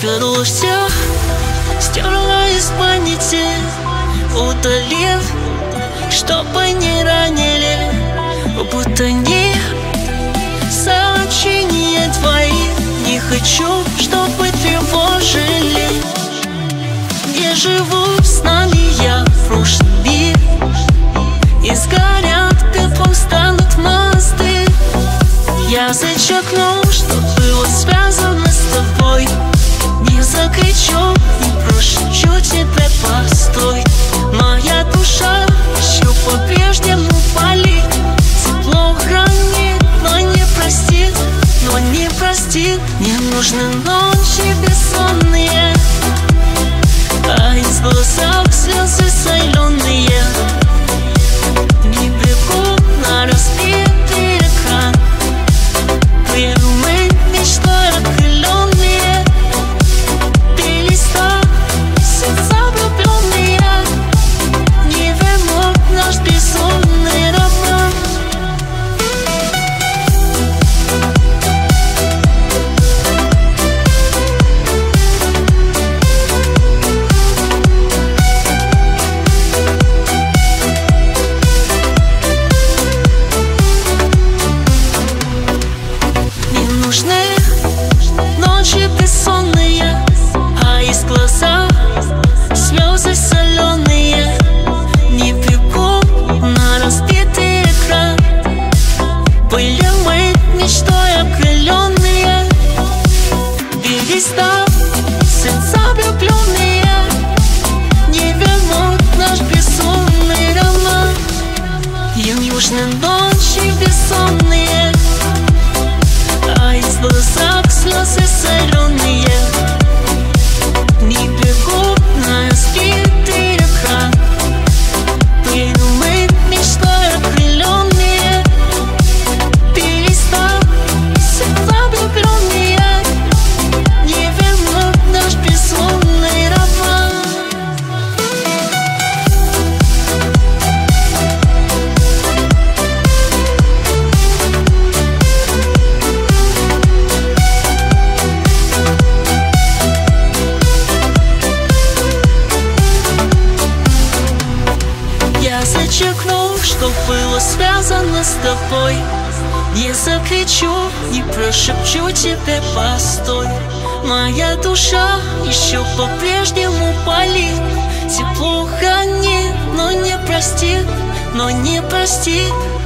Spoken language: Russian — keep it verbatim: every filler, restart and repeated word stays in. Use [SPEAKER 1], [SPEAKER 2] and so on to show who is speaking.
[SPEAKER 1] вернула все, стерла из памяти, удалив, чтобы не ранили, будто не сообщения твои. Не хочу, чтобы тревожили. Не живу с нами я в прошлом мире, и сгорят теплом станут мосты. Я зачеркну, что было связано с тобой. Не закричу, не прошепчу тебе постой. Моя душа еще по-прежнему болит, тепло хранит, но не простит, но не простит. Мне нужны ночи бессонные, а из глаза слезы соленые. Не бегу на разбитый экран, придумай мечтой окрыленные. Перестань, сердца влюбленные не вернут наш безумный роман. Ночи бессонные, а из глаза слезы соленые. Не бегу на разбитый экран, были мы мечтой окрыленные. Перестав, сердца влюбленные не вернут наш безумный роман. Им нужны ночи бессонные, а из глаза слезы соленые. Не бегу на разбитый экран, придумай мечтой окрыленные. Перестав, сердца влюбленные не вернут наш безумный роман. Я зачеркну, что было связано с тобой. Не закричу, не прошепчу тебе постой. Моя душа еще по-прежнему болит, тепло хранит, но не простит, но не простит.